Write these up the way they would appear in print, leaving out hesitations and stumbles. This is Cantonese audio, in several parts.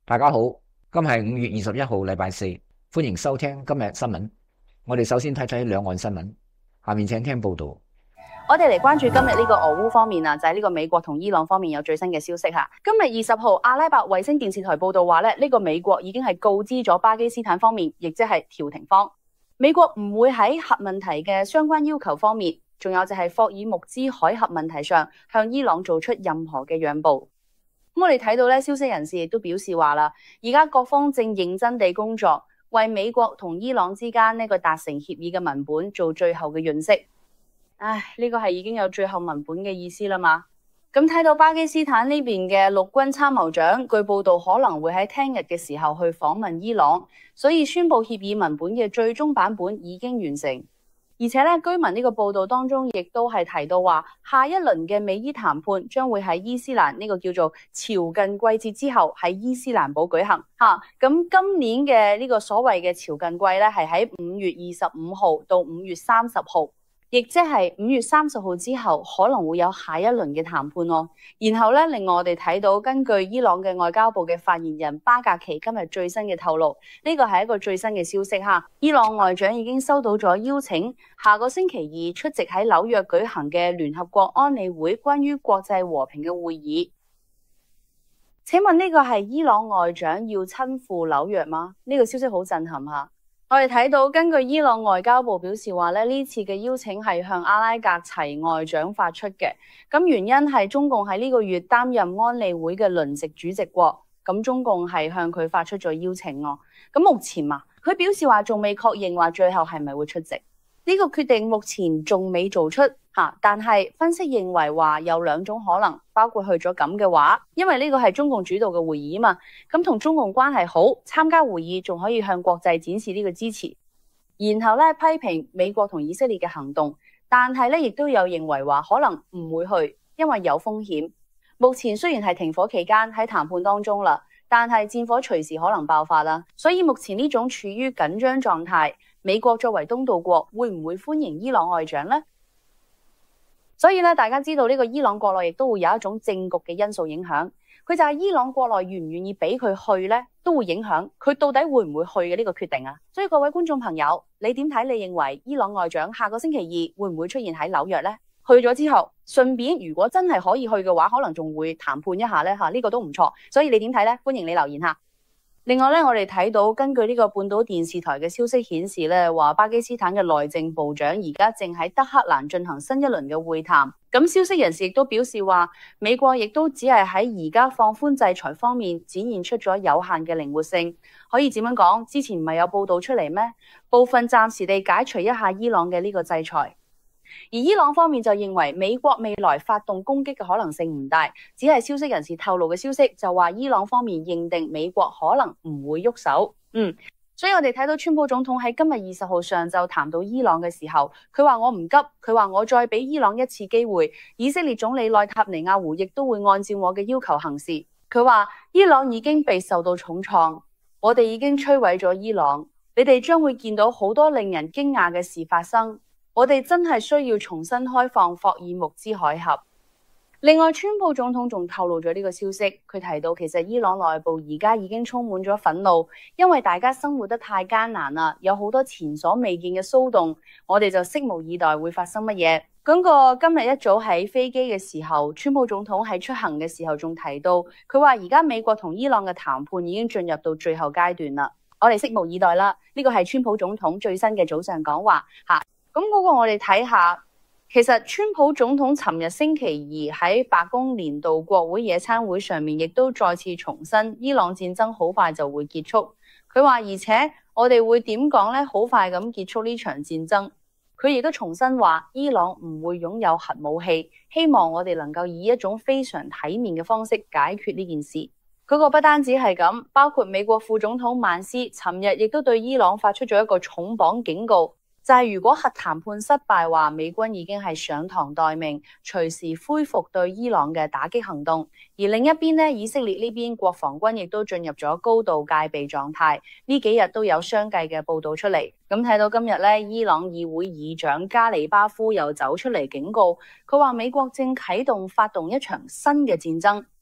大家好，今日係5月21號，禮拜四，歡迎收聽今日新聞。我哋首先睇睇兩岸新聞，下面請聽報道。 我哋嚟關注今日呢個俄烏方面啊，就係呢個美國同伊朗方面有最新嘅消息吓。今日20號，阿拉伯衛星電視台報道話咧，呢個美國已經係告知咗巴基斯坦方面，亦即係調停方，美國唔會喺核問題嘅相關要求方面，仲有就係霍爾木茲海峽問題上向伊朗做出任何嘅讓步。咁我哋睇到咧，消息人士亦都表示話啦，而家各方正認真地工作，為美國同伊朗之間呢個達成協議嘅文本做最後嘅潤色。呢個係已經有最後文本嘅意思啦嘛。咁睇到巴基斯坦呢邊嘅陸軍參謀長，據報道可能會喺聽日嘅時候去訪問伊朗，所以宣布協議文本嘅最終版本已經完成。而且咧，據聞呢個報道當中亦都係提到話，下一輪嘅美伊談判將會喺伊斯蘭呢個叫做朝覲季節之後喺伊斯蘭堡舉行嚇。咁今年嘅呢個所謂嘅朝覲季咧，係喺5月25號到5月30號。亦即係5月30號之後可能會有下一輪嘅談判咯。然後咧，另外我哋睇到根據伊朗嘅外交部嘅發言人巴格奇今日最新嘅透露，呢個係一個最新嘅消息哈。伊朗外長已經收到咗邀請，下個星期二出席喺紐約舉行嘅聯合國安理會關於國際和平嘅會議。請問呢個係伊朗外長要親赴紐約嗎？呢個消息好震撼哈。我哋睇到，根據伊朗外交部表示話咧，呢次嘅邀請係向阿拉格齊外長發出嘅。咁原因係中共喺呢個月擔任安理會嘅輪值主席國，咁中共係向佢發出咗邀請咯。咁目前佢表示話仲未確認話最後係咪會出席。呢個決定目前仲未做出但係分析認為話有兩種可能，包括去咗咁嘅話，因為呢個係中共主導嘅會議嘛，咁同中共關係好，參加會議仲可以向國際展示呢個支持，然後咧批評美國同以色列嘅行動，但係咧亦都有認為話可能唔會去，因為有風險。目前雖然係停火期間喺談判當中啦，但係戰火隨時可能爆發啦，所以目前呢種處於緊張狀態。美國作為東道國，會唔會歡迎伊朗外長呢？所以咧，大家知道呢個伊朗國內亦都會有一種政局嘅因素影響，佢就係伊朗國內願唔願意俾佢去呢，都會影響佢到底會唔會去嘅呢個決定啊。所以各位觀眾朋友，你點睇？你認為伊朗外長下個星期二會唔會出現喺紐約呢？去咗之後，順便如果真係可以去嘅話，可能仲會談判一下呢。呢個都唔錯。所以你點睇呢？歡迎你留言下。另外咧，我哋睇到根據呢個半島電視台嘅消息顯示咧，話巴基斯坦嘅內政部長而家正喺德黑蘭進行新一輪嘅會談。咁消息人士亦都表示話，美國亦都只係喺而家放寬制裁方面展現出咗有限嘅靈活性。可以點樣講？之前唔係有報道出嚟咩？部分暫時地解除一下伊朗嘅呢個制裁。而伊朗方面就認為美國未來發動攻擊嘅可能性唔大，只係消息人士透露嘅消息，就話伊朗方面認定美國可能唔會喐手。所以我哋睇到川普總統喺今日20號上晝談到伊朗嘅時候，佢話我唔急，佢話我再俾伊朗一次機會，以色列總理內塔尼亞胡亦都會按照我嘅要求行事。佢話伊朗已經被受到重創，我哋已經摧毀咗伊朗，你哋將會見到好多令人驚訝嘅事發生。我哋真係需要重新開放霍爾木茲海峽。另外，川普總統仲透露咗呢個消息，佢提到其實伊朗內部而家已經充滿咗憤怒，因為大家生活得太艱難啦，有好多前所未見嘅騷動，我哋就拭目以待會發生乜嘢。今日一早喺飛機嘅時候，川普總統喺出行嘅時候仲提到，佢話而家美國同伊朗嘅談判已經進入到最後階段啦，我哋拭目以待啦。呢個係川普總統最新嘅早上講話咁嗰個我哋睇下，其實川普總統尋日星期二喺白宮年度國會野餐會上面，亦都再次重申伊朗戰爭好快就會結束。佢話而且我哋會點講呢？好快咁結束呢場戰爭。佢亦都重申話伊朗唔會擁有核武器，希望我哋能夠以一種非常體面嘅方式解決呢件事。嗰個不單止係咁，包括美國副總統曼斯尋日亦都對伊朗發出咗一個重磅警告。就係如果核談判失敗話，美軍已經係上膛待命，隨時恢復對伊朗嘅打擊行動。而另一邊呢，以色列呢邊國防軍亦都進入咗高度戒備狀態。呢幾日都有相繼嘅報道出嚟。咁睇到今日呢，伊朗議會議長加里巴夫又走出嚟警告，佢話美國正啟動發動一場新嘅戰爭。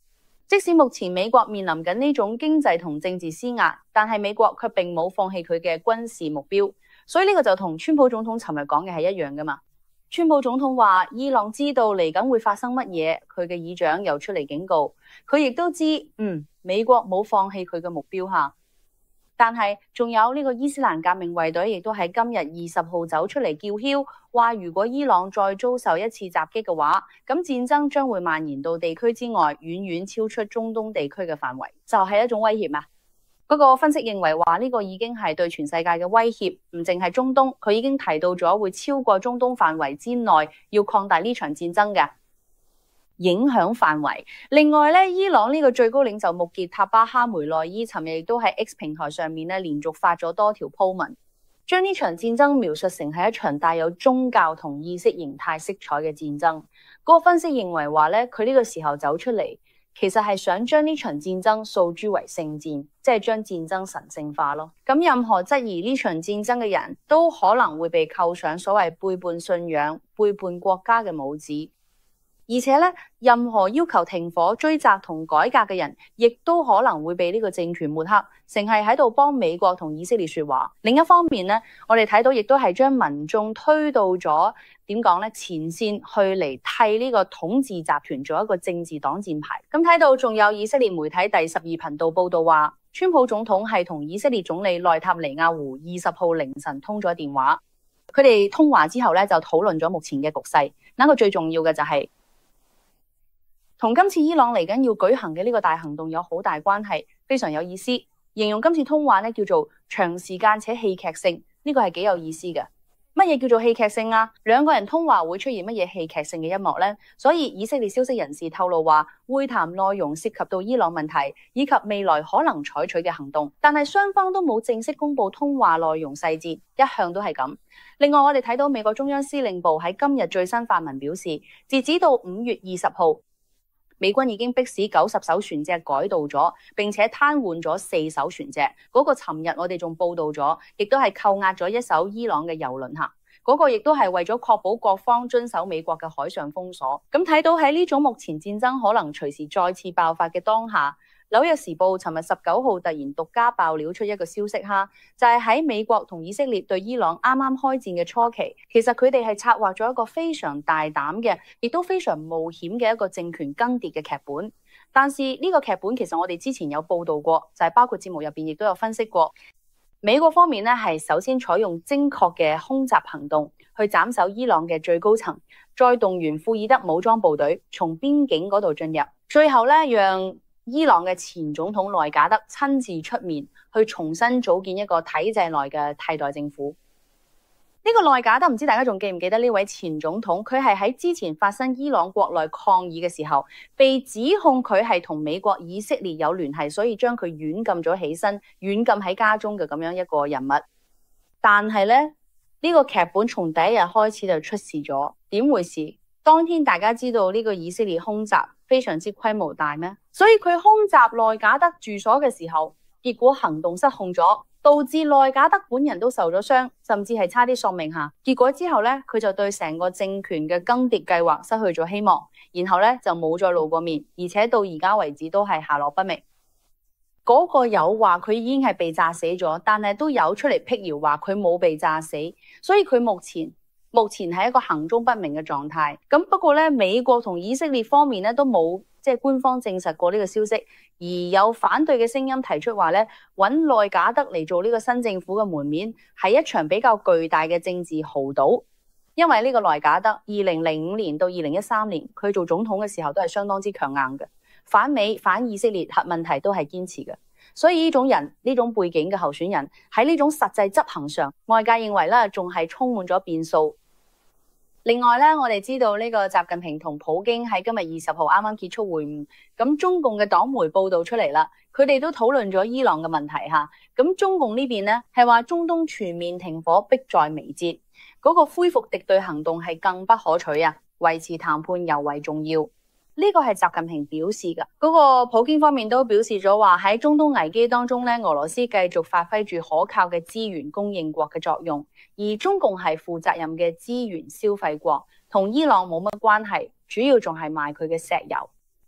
即使目前美國面臨緊呢種經濟同政治施壓，但係美國卻並冇放棄佢嘅軍事目標，所以呢個就同川普總統尋日講嘅係一樣噶嘛。川普總統話伊朗知道嚟緊會發生乜嘢，佢嘅議長又出嚟警告，佢亦都知美國冇放棄佢嘅目標吓。但係仲有呢個伊斯蘭革命衛隊亦都喺今日20號走出嚟叫囂，話如果伊朗再遭受一次襲擊嘅話，咁戰爭將會蔓延到地區之外，遠遠超出中東地區嘅範圍，就係一種威脅啊！嗰個分析認為話呢個已經係對全世界嘅威脅，唔淨係中東，佢已經提到咗會超過中東範圍之內，要擴大呢場戰爭嘅影響範圍。另外咧，伊朗呢個最高領袖穆傑塔巴哈梅內伊尋日亦都喺 X 平台上面咧連續發咗多條 po 文，將呢場戰爭描述成係一場帶有宗教同意識形態色彩嘅戰爭。嗰個分析認為話咧，佢呢個時候走出嚟，其實係想將呢場戰爭訴諸為聖戰，即係將戰爭神聖化咯。咁任何質疑呢場戰爭嘅人都可能會被扣上所謂背叛信仰、背叛國家嘅帽子。而且咧，任何要求停火、追責同改革嘅人，亦都可能會被呢個政權抹黑，成係喺度幫美國同以色列說話。另一方面咧，我哋睇到亦都係將民眾推到咗點講咧前線去嚟替呢個統治集團做一個政治擋箭牌。咁睇到仲有以色列媒體第12頻道報道話，川普總統係同以色列總理內塔尼亞胡20號凌晨通咗電話，佢哋通話之後咧就討論咗目前嘅局勢。嗱，個最重要嘅就係同今次伊朗嚟緊要舉行嘅呢個大行動有好大關係，非常有意思。形容今次通話咧叫做長時間且戲劇性，呢個係幾有意思嘅。乜嘢叫做戲劇性啊？兩個人通話會出現乜嘢戲劇性嘅一幕呢？所以以色列消息人士透露話，會談內容涉及到伊朗問題以及未來可能採取嘅行動，但係雙方都冇正式公布通話內容細節，一向都係咁。另外，我哋睇到美國中央司令部喺今日最新發文表示，截止到5月20號。美軍已經迫使90艘船隻改道咗，並且癱瘓咗4艘船隻。嗰個尋日我哋仲報道咗，亦都係扣押咗一艘伊朗嘅郵輪嚇。嗰個亦都係為咗確保各方遵守美國嘅海上封鎖。咁睇到喺呢種目前戰爭可能隨時再次爆發嘅當下，紐約時報尋日19號突然獨家爆料出一個消息哈，就係喺美國同以色列對伊朗啱啱開戰嘅初期，其實佢哋係策劃咗一個非常大膽嘅，亦都非常冒險嘅一個政權更迭嘅劇本。但是呢個劇本其實我哋之前有報道過，就係包括節目入邊亦都有分析過。美國方面呢係首先採用精確嘅空襲行動去斬首伊朗嘅最高層，再動員庫爾德武裝部隊從邊境嗰度進入，最後呢讓伊朗嘅前總統內賈德親自出面去重新組建一個體制內嘅替代政府。呢個內賈德唔知大家仲記唔記得呢位前總統？佢係喺之前發生伊朗國內抗議嘅時候，被指控佢係同美國、以色列有聯繫，所以將佢軟禁咗起身，軟禁喺家中嘅咁樣一個人物。但係咧，呢個劇本從第一日開始就出事咗。點回事？當天大家知道呢個以色列空襲非常之規模大咩？所以佢空襲內賈德住所嘅時候，結果行動失控咗，導致內賈德本人都受咗傷，甚至係差啲喪命下。結果之後咧，佢就對成個政權嘅更迭計劃失去咗希望，然後咧就冇再露過面，而且到而家為止都係下落不明。嗰個有話佢已經係被炸死咗，但係都有出嚟闢謠話佢冇被炸死，所以佢目前係一個行蹤不明嘅狀態。咁不過咧，美國同以色列方面咧都冇官方證實過呢個消息，而有反對嘅聲音提出話咧，揾內賈德嚟做呢個新政府嘅門面係一場比較巨大嘅政治豪賭。因為呢個內賈德2005年到2013年佢做總統嘅時候都係相當之強硬嘅，反美反以色列核問題都係堅持嘅。所以呢種人，呢種背景嘅候選人喺呢種實際執行上，外界認為咧仲係充滿咗變數。另外咧，我哋知道呢個習近平同普京喺今日20號啱啱結束會晤，咁中共嘅黨媒報道出嚟啦，佢哋都討論咗伊朗嘅問題吓。咁中共呢邊咧係話中東全面停火迫在眉睫，嗰個恢復敵對行動係更不可取啊，維持談判尤為重要。呢個係習近平表示嘅，嗰個普京方面都表示咗話喺中東危機當中咧，俄羅斯繼續發揮住可靠嘅資源供應國嘅作用，而中共係負責任嘅資源消費國，同伊朗冇乜關係，主要仲係賣佢嘅石油。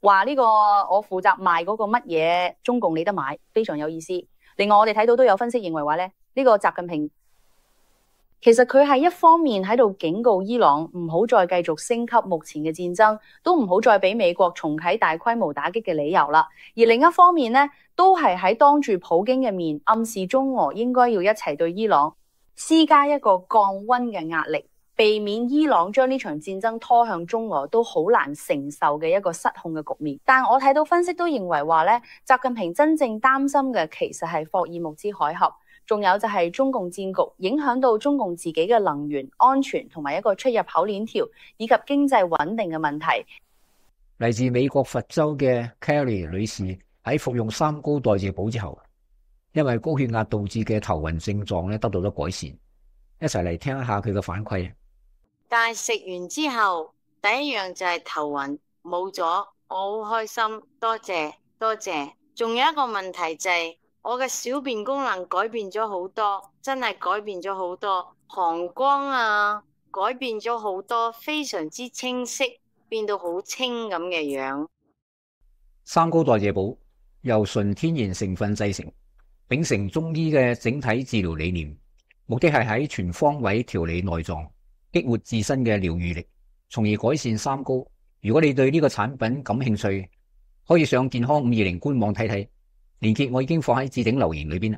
話呢個我負責賣嗰個乜嘢中共你得買，非常有意思。另外我哋睇到都有分析認為話咧，呢個習近平其實佢係一方面喺度警告伊朗唔好再繼續升級目前嘅戰爭，都唔好再俾美國重啟大規模打擊嘅理由啦。而另一方面呢，都係喺當住普京嘅面暗示中俄應該要一齊對伊朗施加一個降溫嘅壓力，避免伊朗將呢場戰爭拖向中俄都好難承受嘅一個失控嘅局面。但我睇到分析都認為話咧，習近平真正擔心嘅其實係霍爾木茲海峽。仲有就係中共戰局影響到中共自己嘅能源安全同埋一個出入口鏈條以及經濟穩定嘅問題。 嚟自美國佛州嘅 Kelly 女士喺服用三高代謝補之後，因為高血壓導致嘅頭暈症狀咧得到咗改善。一齊嚟聽一下佢嘅反饋。 但係食完之後，第一樣就係頭暈冇咗，我好開心，多謝多謝。仲有一個問題就係我嘅小便功能改變咗好多，真係改變咗好多，膀胱啊改變咗好多，非常之清晰，變到好清咁嘅樣。 三高代謝補由純天然成分製成，秉承中醫嘅整體治療理念，目的係喺全方位調理內臟，激活自身嘅療愈力，從而改善三高。如果你對呢個產品感興趣，可以上健康520官網睇睇。連結我已經放喺置頂留言裏邊啦。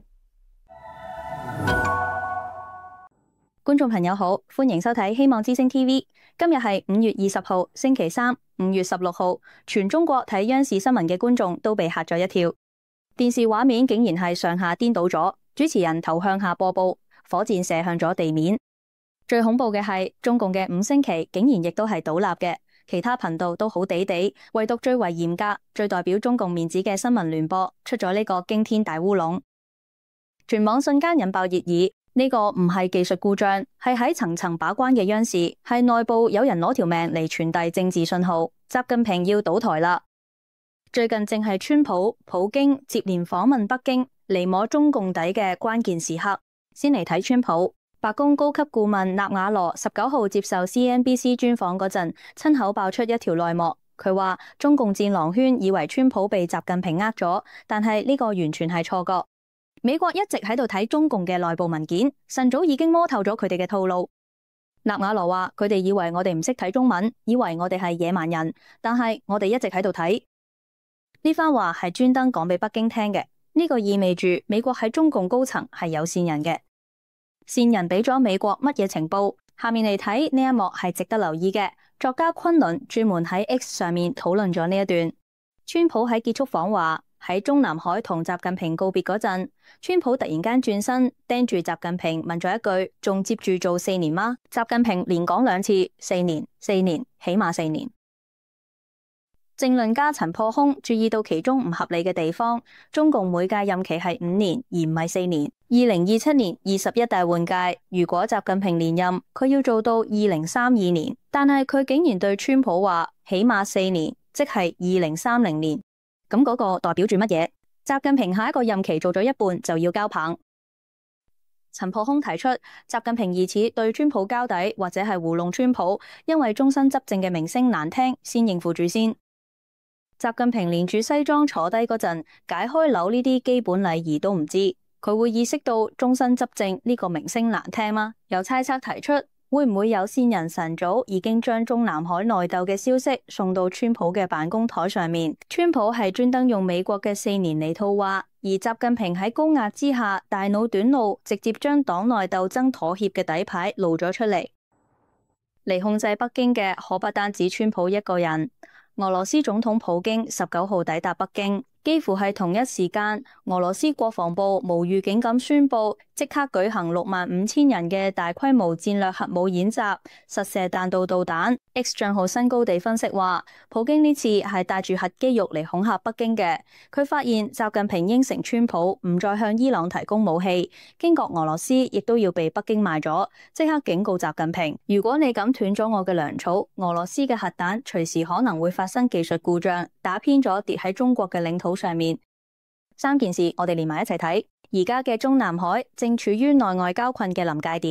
觀眾朋友好，歡迎收睇希望之聲 TV。今日係5月20號星期三，5月16號，全中國睇央視新聞嘅觀眾都被嚇咗一跳。電視畫面竟然係上下顛倒咗，主持人頭向下播報，火箭射向咗地面。最恐怖嘅係中共嘅5星旗竟然亦都係倒立嘅。其他頻道都好地地，唯獨最為嚴格、最代表中共面子嘅新聞聯播出咗呢個驚天大烏龍，全網瞬間引爆熱議。呢個唔係技術故障，係喺層層把關嘅央視，係內部有人攞條命嚟傳遞政治信號。習近平要倒台啦！最近正係川普、普京接連訪問北京，嚟摸中共底嘅關鍵時刻。先嚟睇川普。白宮高級顧問納瓦羅19號接受 CNBC 專訪嗰陣，親口爆出一條內幕。佢話中共戰狼圈以為川普被習近平呃咗，但係呢個完全係錯覺。美國一直喺度睇中共嘅內部文件，晨早已經摸透咗佢哋嘅套路。納瓦羅話佢哋以為我哋唔識睇中文，以為我哋係野蠻人，但係我哋一直喺度睇。呢番話係專登講俾北京聽嘅，呢個意味住美國喺中共高層係有線人嘅。線人俾咗美國乜嘢情報？下面嚟睇呢一幕係值得留意嘅。作家昆崙專門喺 X 上面討論咗呢一段。川普喺結束訪華，喺中南海同習近平告別嗰陣，川普突然間轉身盯住習近平問咗一句：仲接住做4年嗎？習近平連講2次4年，4年，起碼4年。政論家陳破空注意到其中唔合理嘅地方，中共每屆任期係5年，而唔係4年。2027年21大換屆，如果習近平連任，佢要做到2032年，但係佢竟然對川普話起碼4年，即係2030年。咁嗰個代表住乜嘢？習近平下一個任期做咗一半就要交棒。陳破空提出，習近平疑似對川普交底，或者係糊弄川普，因為終身執政嘅名聲難聽，先應付住先。習近平連住西裝坐低嗰陣，解開紐呢啲基本禮儀都唔知，佢會意識到終身執政呢個名聲難聽嗎？有猜測提出，會唔會有線人晨早已經將中南海內鬥嘅消息送到川普嘅辦公台上面？川普係專登用美國嘅4年嚟套話，而習近平喺高壓之下大腦短路，直接將黨內鬥爭妥協嘅底牌露咗出嚟。嚟控制北京嘅可不單止川普一個人。俄羅斯總統普京19號抵達北京，幾乎係同一時間，俄羅斯國防部無預警咁宣布，即刻舉行65000人嘅大規模戰略核武演習，實射彈道導彈。X 賬號新高地分析話，普京呢次係帶住核肌肉嚟恐嚇北京嘅。佢發現習近平應承川普唔再向伊朗提供武器，經過俄羅斯亦都要被北京賣咗，即刻警告習近平：如果你咁斷咗我嘅糧草，俄羅斯嘅核彈隨時可能會發生技術故障，打偏咗跌喺中國嘅領土上面。三件事我哋連埋一齊睇。而家嘅中南海正處於內外交困嘅臨界點。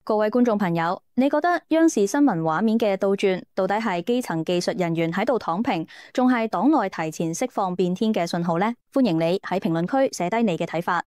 各位觀眾朋友，你覺得央視新聞畫面嘅倒轉，到底係基層技術人員喺度躺平，仲係黨內提前釋放變天嘅信號呢？歡迎你喺評論區寫低你嘅睇法。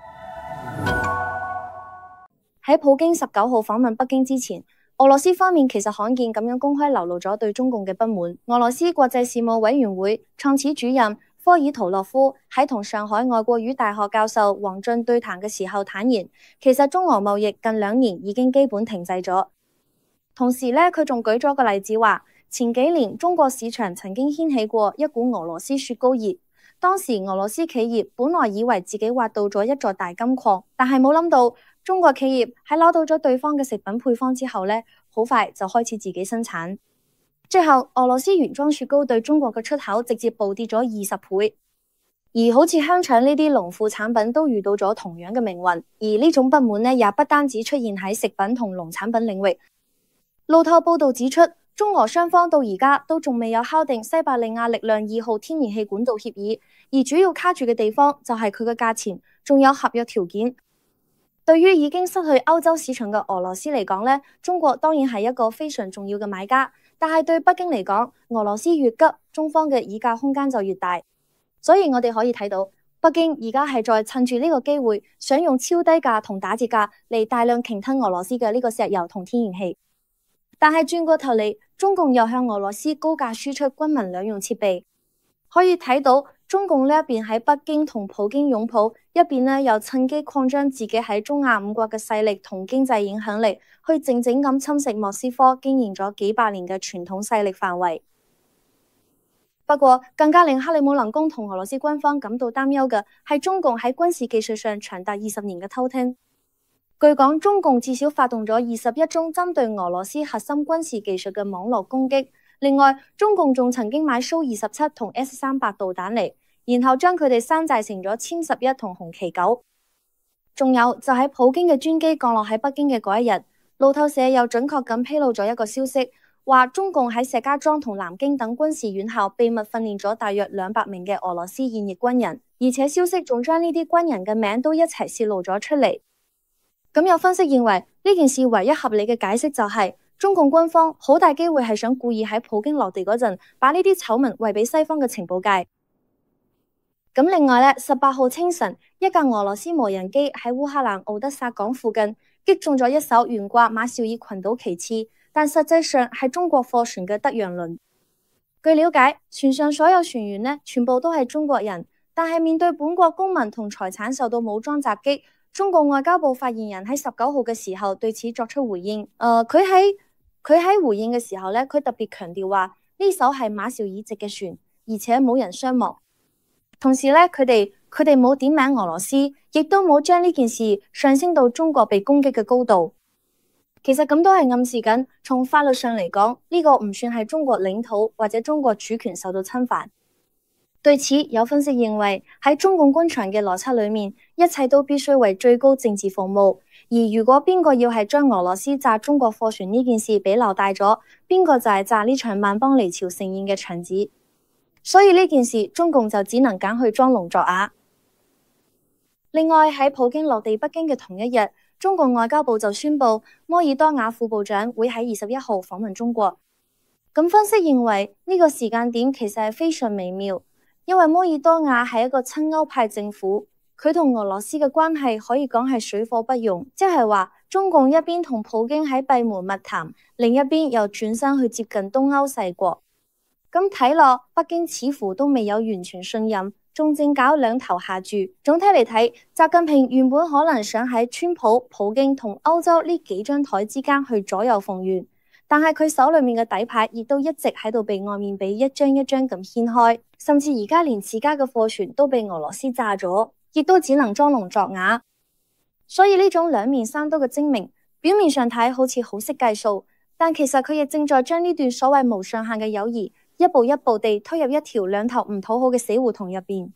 喺普京19號訪問北京之前，俄羅斯方面其實罕見咁樣公開流露咗對中共嘅不滿。俄羅斯國際事務委員會創始主任科爾圖洛夫喺同上海外國語大學教授王俊對談嘅時候坦言，其實中俄貿易近2年已經基本停滯咗。同時呢，佢仲舉咗個例子話，前幾年中國市場曾經掀起過一股俄羅斯雪糕熱，當時俄羅斯企業本來以為自己挖到咗一座大金礦，但係冇諗到中國企業喺攞到咗對方嘅食品配方之後呢，好快就開始自己生產。最後，俄羅斯原裝雪糕對中國嘅出口直接暴跌咗20倍，而好似香腸呢啲農副產品都遇到咗同樣嘅命運。而呢種不滿呢，也不單止出現喺食品同農產品領域。路透報道指出，中俄雙方到而家都仲未有敲定西伯利亞力量2號天然氣管道協議，而主要卡住嘅地方就係佢嘅價錢，仲有合約條件。對於已經失去歐洲市場嘅俄羅斯嚟講呢，中國當然係一個非常重要嘅買家。但係對北京嚟講，俄羅斯越急，中方嘅議價空間就越大。所以我哋可以睇到，北京而家係在趁住呢個機會，想用超低價同打折價嚟大量鯨吞俄羅斯嘅呢個石油同天然氣。但係轉過頭嚟，中共又向俄羅斯高價輸出軍民兩用設備。可以睇到中共呢一邊喺北京同普京擁抱，一邊呢又趁機擴張自己喺中亞5國嘅勢力同經濟影響力，去靜靜咁侵蝕莫斯科經營咗幾百年嘅傳統勢力範圍。不過，更加令克里姆林宮同俄羅斯軍方感到擔憂嘅係中共喺軍事技術上長達20年嘅偷聽。據講，中共至少發動咗21宗針對俄羅斯核心軍事技術嘅網絡攻擊。另外，中共仲曾經買蘇27同 S300導彈嚟，然後將佢哋山寨成咗殲11同紅旗9。仲有就喺普京嘅專機降落喺北京嘅嗰一日，路透社又準確咁披露咗一個消息，話中共喺石家莊同南京等軍事院校秘密訓練咗大約200名嘅俄羅斯現役軍人，而且消息仲將呢啲軍人嘅名都一齊泄露咗出嚟。咁有分析認為，呢件事唯一合理嘅解釋就係，中共軍方好大機會係想故意喺普京落地嗰陣，把呢啲醜聞餵俾西方嘅情報界。咁另外呢，18號清晨，一架俄羅斯無人機喺烏克蘭敖德薩港附近擊中咗一艘懸掛馬紹爾群島旗幟，但實際上係中國貨船嘅德陽輪。據了解，船上所有船員呢，全部都係中國人，但係面對本國公民同財產受到武裝襲擊，中國外交部發言人喺19號嘅時候對此作出回應。佢喺回應嘅時候呢，佢特別強調話呢艘係馬紹爾籍嘅船，而且冇人傷亡。同時呢，佢哋冇點名俄羅斯，亦都冇將呢件事上升到中國被攻擊嘅高度。其實咁都係暗示緊，從法律上嚟講，呢個唔算係中國領土或者中國主權受到侵犯。對此，有分析認為喺中共官場嘅邏輯裏面，一切都必須為最高政治服務。而如果邊個要係將俄羅斯炸中國貨船呢件事俾鬧大咗，邊個就係炸呢場萬邦離朝盛宴嘅場子。所以呢件事，中共就只能揀去裝聾作啞。另外喺普京落地北京嘅同一日，中國外交部就宣布，摩爾多瓦副部長會喺21號訪問中國。咁分析認為呢個時間點其實係非常微妙。因為摩爾多瓦係一個親歐派政府，佢同俄羅斯嘅關係可以講係水火不容，即係話中共一邊同普京喺閉門密談，另一邊又轉身去接近東歐細國。咁睇落，北京似乎都未有完全信任，仲正搞兩頭下注。總體嚟睇，習近平原本可能想喺川普、普京同歐洲呢幾張台之間去左右逢源。但係佢手裏面嘅底牌亦都一直喺度被外面俾一張一張咁掀開，甚至而家連自家嘅貨船都被俄羅斯炸咗，亦都只能裝聾作啞。所以呢種兩面三刀嘅精明，表面上睇好似好識計數，但其實佢亦正在將呢段所謂無上限嘅友誼，一步一步地推入一條兩頭唔討好嘅死胡同入邊。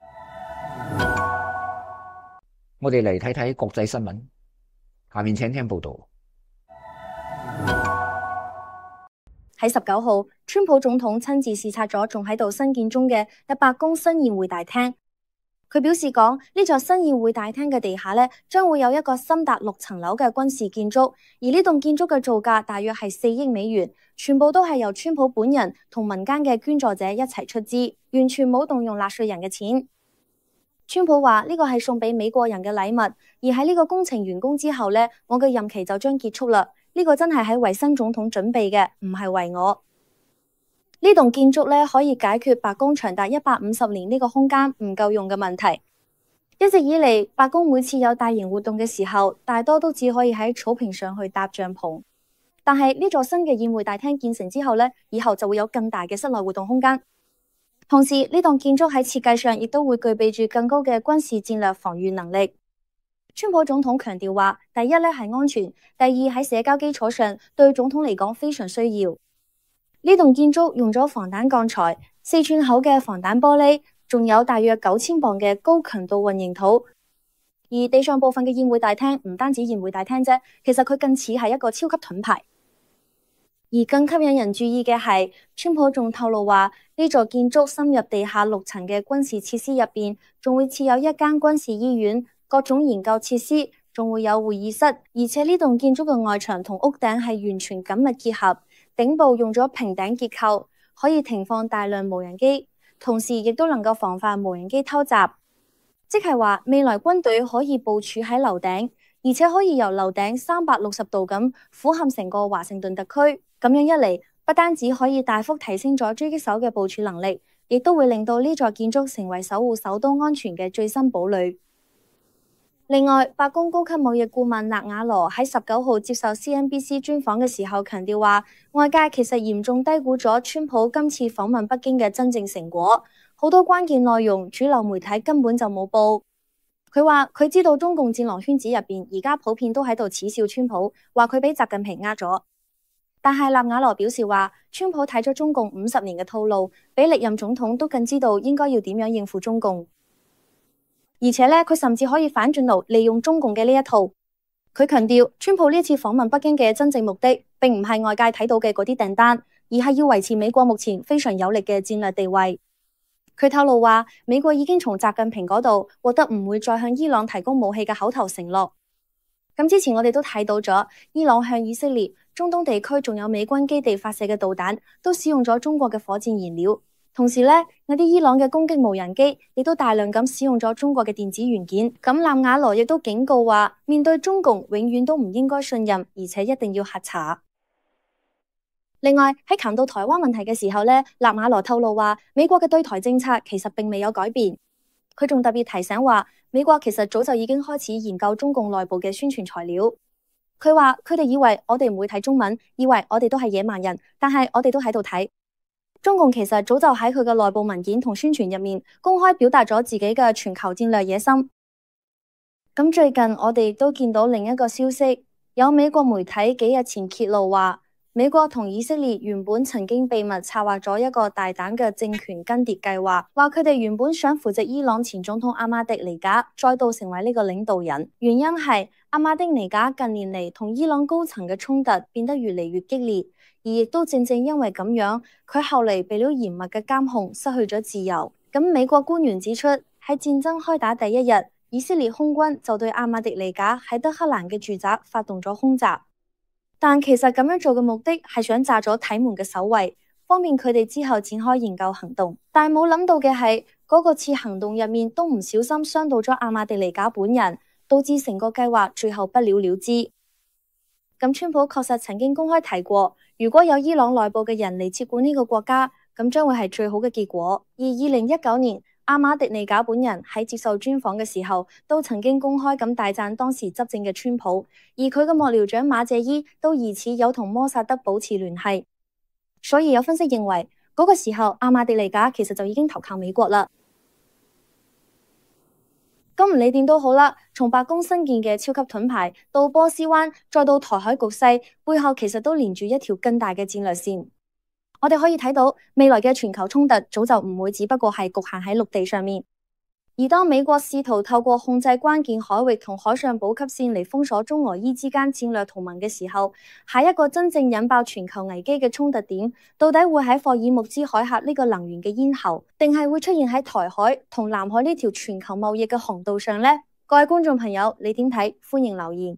我哋嚟睇睇國際新聞，下面請聽報道。 喺19號，川普總統親自視察咗仲喺度新建中嘅白宮新宴會大廳。 佢表示講，呢座新議會大廳嘅地下呢，將會有一個深達6層樓嘅軍事建築，而呢棟建築嘅造價大約係4億美元，全部都係由川普本人同民間嘅捐助者一齊出資，完全冇動用納稅人嘅錢。川普話呢個係送俾美國人嘅禮物，而喺呢個工程完工之後呢，我嘅任期就將結束啦。呢個真係喺為新總統準備嘅，唔係為我。呢棟建築呢，可以解決白宮長達150年呢個空間唔夠用嘅問題。一直以嚟，白宮每次有大型活動嘅時候，大多都只可以喺草坪上去搭帳篷。但係呢座新嘅宴會大廳建成之後呢，以後就會有更大嘅室內活動空間。同時，呢棟建築喺設計上亦都會具備住更高嘅軍事戰略防禦能力。川普總統強調話，第一咧係安全，第二喺社交基礎上對總統嚟講非常需要。呢棟建築用咗防彈鋼材、4寸厚嘅防彈玻璃，仲有大約9000磅嘅高強度混凝土。而地上部分嘅宴會大廳唔單止宴會大廳啫，其實佢更似係一個超級盾牌。而更吸引人注意嘅係，川普仲透露話，呢座建築深入地下6層嘅軍事設施入邊，仲會設有一間軍事醫院。各種研究設施，仲會有會議室，而且呢棟建築嘅外牆同屋頂係完全緊密結合，頂部用咗平頂結構，可以停放大量無人機，同時亦都能夠防範無人機偷襲。即係話未來軍隊可以部署喺樓頂，而且可以由樓頂360度咁俯瞰成個華盛頓特區。咁樣一嚟，不單止可以大幅提升咗狙擊手嘅部署能力，亦都會令到呢座建築成為守護首都安全嘅最新堡壘。另外，白宮高級貿易顧問納瓦羅喺19號接受 CNBC 專訪嘅時候強調話，外界其實嚴重低估咗川普今次訪問北京嘅真正成果，好多關鍵內容主流媒體根本就冇報。佢話佢知道中共戰狼圈子入邊而家普遍都喺度恥笑川普，話佢俾習近平呃咗。但係納瓦羅表示話，川普睇咗中共50年嘅套路，比歷任總統都更知道應該要點樣應付中共。而且呢，佢甚至可以反轉頭利用中共嘅呢一套。佢強調，川普呢次訪問北京嘅真正目的，並唔係外界睇到嘅嗰啲訂單，而係要維持美國目前非常有力嘅戰略地位。佢透露話，美國已經從習近平嗰度獲得唔會再向伊朗提供武器嘅口頭承諾。咁之前我哋都睇到咗，伊朗向以色列、中東地區仲有美軍基地發射嘅導彈，都使用咗中國嘅火箭燃料。同時呢，嗰啲伊朗嘅攻擊無人機亦都大量咁使用咗中國嘅電子元件。咁納瓦羅亦都警告話，面對中共永遠都唔應該信任，而且一定要核查。另外喺談到台灣問題嘅時候呢，納瓦羅透露話，美國嘅對台政策其實並未有改變。佢仲特別提醒話，美國其實早就已經開始研究中共內部嘅宣傳材料。佢話佢哋以為我哋唔會睇中文，以為我哋都係野蠻人，但係我哋都喺度睇。中共其實早就喺佢嘅內部文件同宣傳入面公開表達咗自己嘅全球戰略野心。咁最近我哋亦都見到另一個消息，有美國媒體幾日前揭露話，美國同以色列原本曾經秘密策劃咗一個大膽嘅政權更迭計劃，話佢哋原本想扶植伊朗前總統阿馬迪尼賈再度成為呢個領導人，原因係阿馬迪尼賈近年嚟同伊朗高層嘅衝突變得越嚟越激烈。而亦都正正因為咁樣，佢後嚟被咗嚴密嘅監控，失去咗自由。咁美國官員指出，喺戰爭開打第一日，以色列空軍就對阿馬迪尼賈喺德黑蘭嘅住宅發動咗空襲。但其實咁樣做嘅目的係想炸咗體門嘅守衛，方便佢哋之後展開研究行動。但係冇諗到嘅係，嗰個次行動入面都唔小心傷到咗阿馬迪尼賈本人，導致成個計劃最後不了了之。咁川普確實曾經公開提過，如果有伊朗內部嘅人嚟接管呢個國家，咁將會係最好嘅結果。而2019年，阿馬迪尼賈本人喺接受專訪嘅時候，都曾經公開咁大讚當時執政嘅川普，而佢嘅幕僚長馬謝伊都疑似有同摩薩德保持聯繫。所以有分析認為，嗰個時候阿馬迪尼賈其實就已經投靠美國啦。咁唔理點都好啦，從白宮新建嘅超級盾牌到波斯灣，再到台海局勢，背後其實都連住一條更大嘅戰略線。我哋可以睇到，未來嘅全球衝突早就唔會只不過係局限喺陸地上面。 而當美國試圖透過控制關鍵海域同海上補給線嚟封鎖中俄伊之間戰略同盟嘅時候，下一個真正引爆全球危機嘅衝突點，到底會喺霍爾木茲海峽呢個能源嘅咽喉，定係會出現喺台海同南海呢條全球貿易嘅航道上呢？各位觀眾朋友，你點睇？歡迎留言。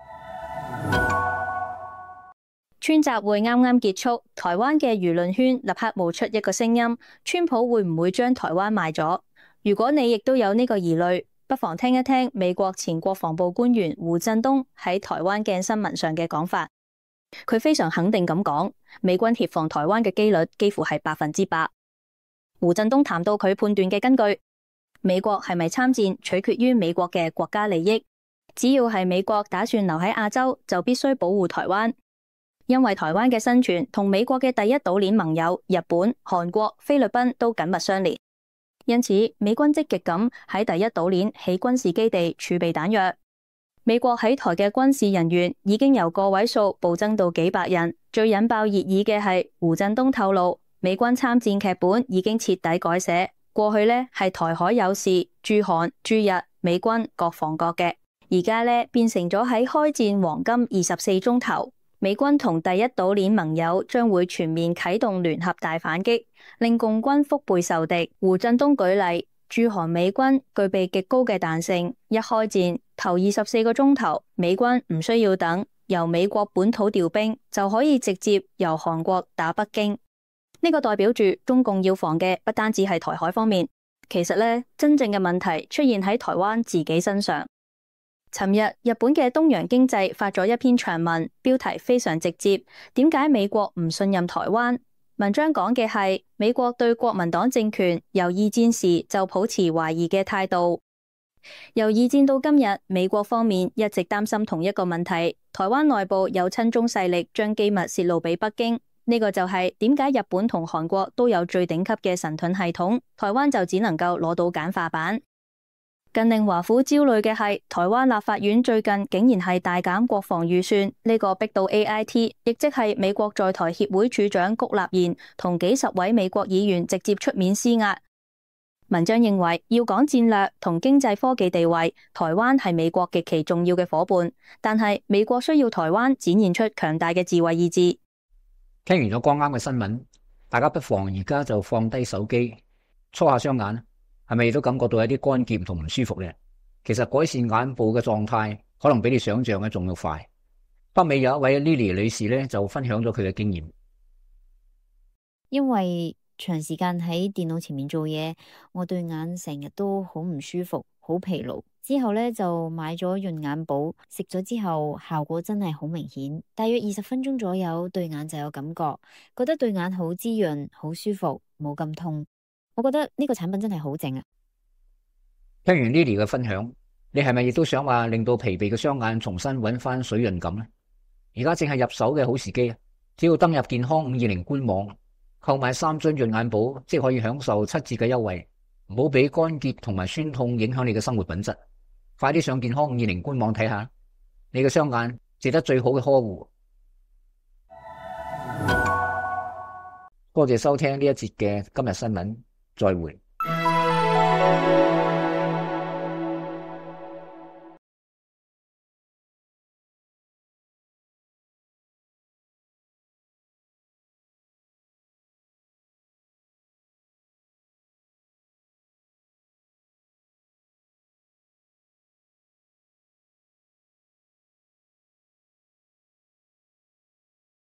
川習會啱啱結束，台灣嘅輿論圈立刻冒出一個聲音：川普會唔會將台灣賣咗？如果你亦都有呢個疑慮，不妨聽一聽美國前國防部官員胡振東喺台灣鏡新聞上嘅講法。佢非常肯定咁講，美軍協防台灣嘅機率幾乎係100%。胡振東談到佢判斷嘅根據，美國係咪參戰取決於美國嘅國家利益，只要係美國打算留喺亞洲，就必須保護台灣，因為台灣嘅生存同美國嘅第一島鏈盟友日本、韓國、菲律賓都緊密相連。因此，美軍積極咁喺第一島鏈起軍事基地儲備彈藥。美國喺台嘅軍事人員已經由個位數暴增到幾百人。最引爆熱議嘅係胡振東透露，美軍參戰劇本已經徹底改寫。過去呢係台海有事，駐韓、駐日美軍各防各嘅，而家呢變成咗喺開戰黃金24鐘頭。美軍同第一島鏈盟友將會全面啟動聯合大反擊，令共軍腹背受敵。胡振東舉例，駐韓美軍具備極高嘅彈性，一開戰頭24個鐘頭，美軍唔需要等，由美國本土調兵就可以直接由韓國打北京。呢個代表住中共要防嘅不單止係台海方面，其實呢，真正嘅問題出現喺台灣自己身上。尋日，日本嘅東洋經濟發咗一篇長文，標題非常直接。點解美國唔信任台灣？文章講嘅係美國對國民黨政權由二戰時就抱持懷疑嘅態度。由二戰到今日，美國方面一直擔心同一個問題：台灣內部有親中勢力將機密洩露俾北京。呢個就係點解日本同韓國都有最頂級嘅神盾系統，台灣就只能夠攞到簡化版。更令華府焦慮嘅係，台灣立法院最近竟然係大減國防預算，呢個逼到 AIT， 亦即係美國在台協會處長谷立言同幾十位美國議員直接出面施壓。文章認為，要講戰略同經濟科技地位，台灣係美國極其重要嘅夥伴，但係美國需要台灣展現出強大嘅自衛意志。 聽完咗剛啱嘅新聞，大家不妨而家就放低手機，搓下雙眼。係咪都感覺到有啲乾澀同唔舒服呢？其實改善眼部嘅狀態可能比你想象嘅仲要快。北美有一位 Lily 女士咧，就分享咗佢嘅經驗。 因為長時間喺電腦前面做嘢，我對眼成日都好唔舒服，好疲勞。之後咧就買咗潤眼寶，食咗之後效果真係好明顯。大約20分鐘左右，對眼就有感覺，覺得對眼好滋潤，好舒服，冇咁痛。我覺得呢個產品真係好正啊！ 聽完 Lily 嘅分享，你係咪亦都想話令到疲憊嘅雙眼重新揾翻水潤感呢？而家正係入手嘅好時機啊！只要登入健康520官網，購買3樽潤眼寶，即可以享受7折嘅優惠。唔好俾乾澀同埋酸痛影響你嘅生活品質。快啲上健康520官網睇下，你嘅雙眼值得最好嘅呵護。多謝收聽呢一節嘅今日新聞。再會。